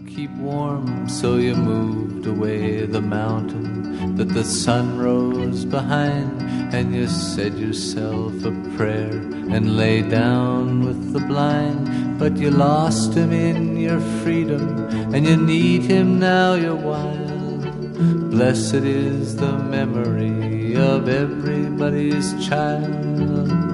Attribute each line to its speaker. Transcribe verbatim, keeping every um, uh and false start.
Speaker 1: keep warm, so you moved away the mountain that the sun rose behind, and you said yourself a prayer and lay down with the blind. But you lost him in your freedom, and you need him now you're wild. Blessed is the memory of everybody's child.